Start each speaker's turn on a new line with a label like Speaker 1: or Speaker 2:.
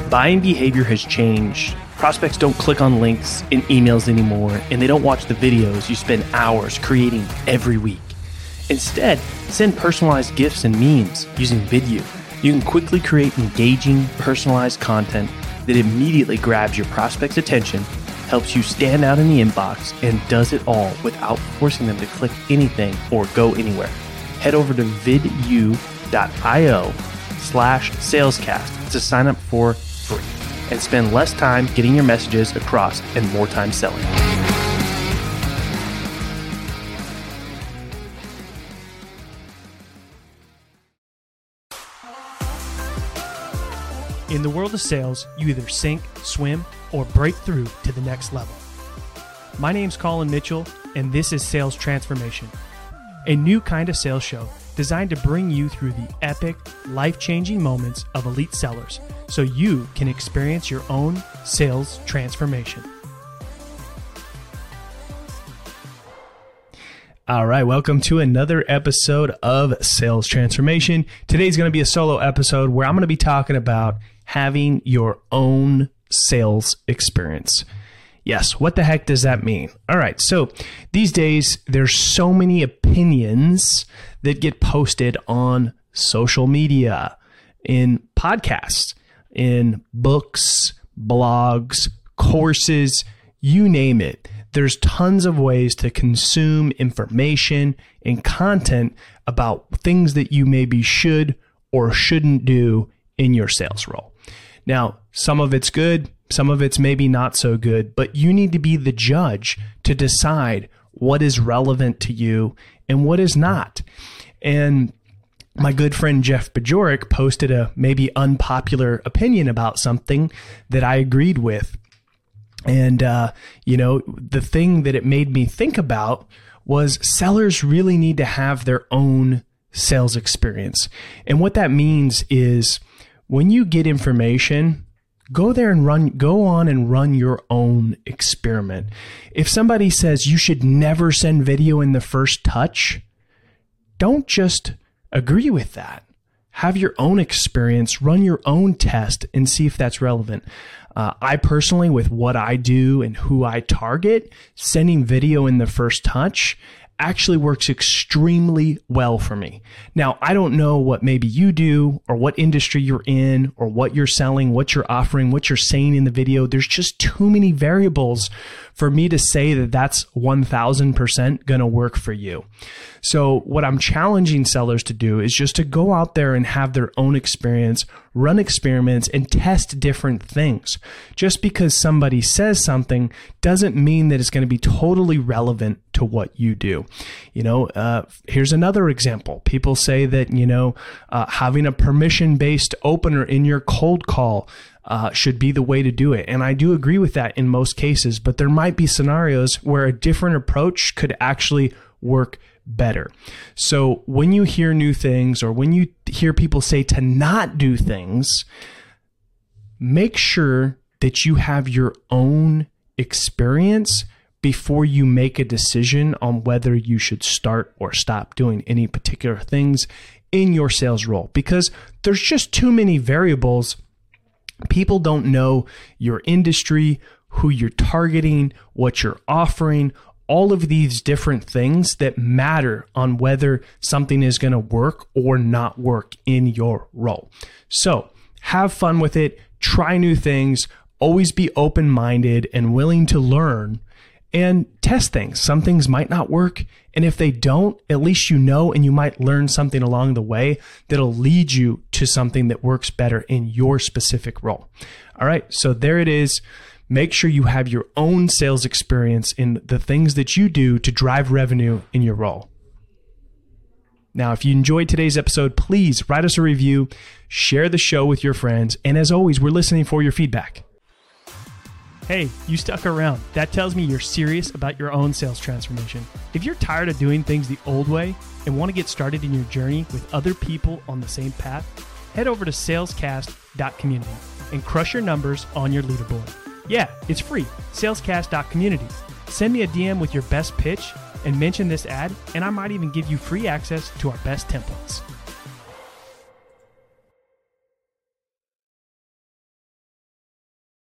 Speaker 1: Buying behavior has changed. Prospects don't click on links in emails anymore, and they don't watch the videos you spend hours creating every week. Instead, send personalized gifts and memes using Vidyou. You can quickly create engaging, personalized content that immediately grabs your prospect's attention, helps you stand out in the inbox, and does it all without forcing them to click anything or go anywhere. Head over to vidyou.io/salescast to sign up for free and spend less time getting your messages across and more time selling. In the world of sales, you either sink, swim, or break through to the next level. My name's Colin Mitchell, and this is Sales Transformation, a new kind of sales show designed to bring you through the epic, life-changing moments of elite sellers so you can experience your own sales transformation. All right, welcome to another episode of Sales Transformation. Today's going to be a solo episode where I'm going to be talking about having your own sales experience. Yes, what the heck does that mean? All right, so these days there's so many opinions that get posted on social media, in podcasts, in books, blogs, courses, you name it. There's tons of ways to consume information and content about things that you maybe should or shouldn't do in your sales role. Now, some of it's good, some of it's maybe not so good, but you need to be the judge to decide what is relevant to you and what is not. And my good friend Jeff Bajorek posted a maybe unpopular opinion about something that I agreed with. And, the thing that it made me think about was sellers really need to have their own sales experience. And what that means is when you get information, go on and run your own experiment. If somebody says you should never send video in the first touch, don't just agree with that. Have your own experience, run your own test, and see if that's relevant. I personally, with what I do and who I target, sending video in the first touch actually works extremely well for me. Now, I don't know what maybe you do or what industry you're in or what you're selling, what you're offering, what you're saying in the video. There's just too many variables for me to say that that's 1000% going to work for you. So what I'm challenging sellers to do is just to go out there and have their own experience, run experiments, and test different things. Just because somebody says something doesn't mean that it's going to be totally relevant to what you do. Here's another example. People say that, having a permission-based opener in your cold call should be the way to do it. And I do agree with that in most cases, but there might be scenarios where a different approach could actually work better. So when you hear new things or when you hear people say to not do things, make sure that you have your own experience before you make a decision on whether you should start or stop doing any particular things in your sales role, because there's just too many variables. People don't know your industry, who you're targeting, what you're offering, all of these different things that matter on whether something is going to work or not work in your role. So have fun with it, try new things, always be open-minded and willing to learn and test things. Some things might not work, and if they don't, at least you know, and you might learn something along the way that'll lead you to something that works better in your specific role. All right, so there it is. Make sure you have your own sales experience in the things that you do to drive revenue in your role. Now, if you enjoyed today's episode, please write us a review, share the show with your friends, and as always, we're listening for your feedback. Hey, you stuck around. That tells me you're serious about your own sales transformation. If you're tired of doing things the old way and want to get started in your journey with other people on the same path, head over to salescast.community and crush your numbers on your leaderboard. Yeah, it's free, salescast.community. Send me a DM with your best pitch and mention this ad, and I might even give you free access to our best templates.